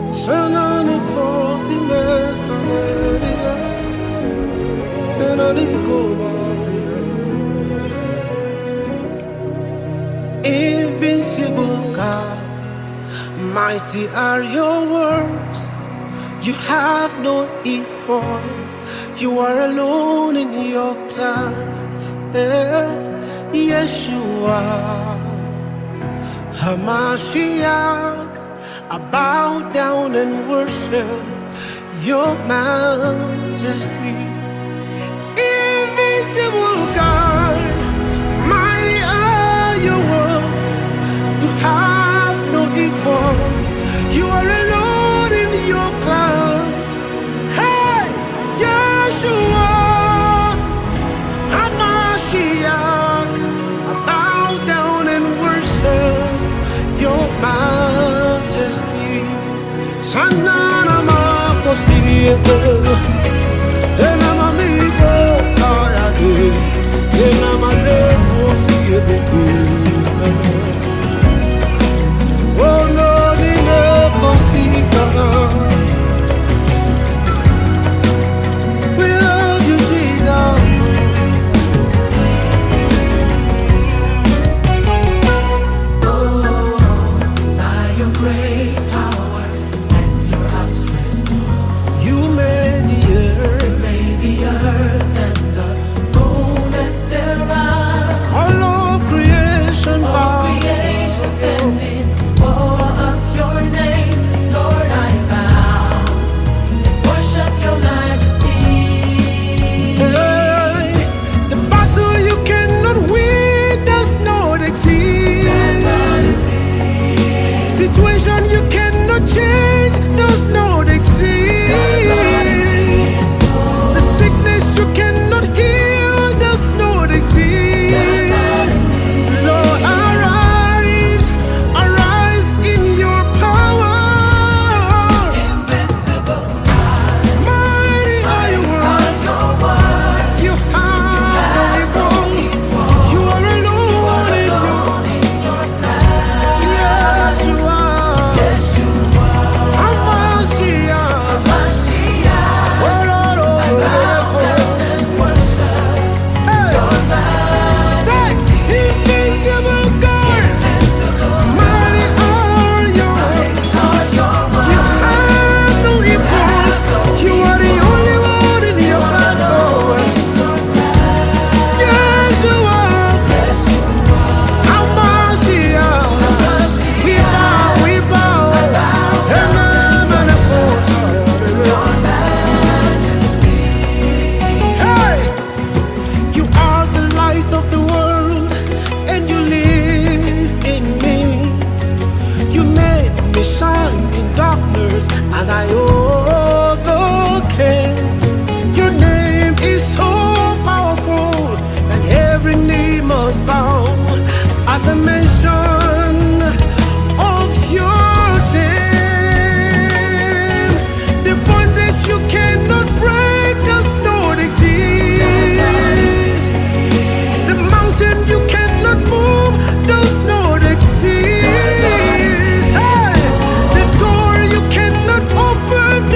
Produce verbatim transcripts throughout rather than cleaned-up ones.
Shanani kosi me kaneria, enani kovasia. Invincible God, mighty are your works. You have no equal. You are alone in your class. Eh, Yeshua, Hamashiach. I bow down and worship your majesty. Invisible God, mighty are your works. You have no equal. You are alone in your class. Hey, Yeshua, Hamashiach, I bow down and worship your majesty. Shanana makosiyete, enamamigo ayade, enamane kosiyete. Oh no, nime kosikana. We love you, Jesus. Great power and your outstretched arm. You made the earth, You made the earth and the fullness thereof. all of creation, All bow. creation stand in awe of your name. Lord, I bow and worship your majesty. Hey, the battle you cannot win does not exist. Does not exist. Situation you cannot change does not exist. Does not exist. The sickness you cannot heal does not exist. Does not exist. Lord, arise, arise in your power. Invisible God, Mighty are your are words. your words. You have no equal. You are alone in your. Alone in your class. Yes, you are. Yeshua, Hamashiach. Mashiach, Oh Lord, oh bow Lord. down and worship Hey, your say, majesty. invisible God, Invisible mighty are your words. are your You words. have no equal. You are the only one in your class. Oh, yes, you are. Yeshua, Hamashiach. We bow, we bow. And I'm an your majesty. Hey, you are the light of the world, and you live in me. You made me shine in darkness, and I overcame. Your name is so powerful, and every knee must bow at the mention of your name. The bondage you cannot break does not exist. The mountain you cannot move does not exist. Hey, the door you cannot open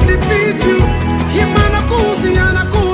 defeat you. Yemana kusi, yana kusi.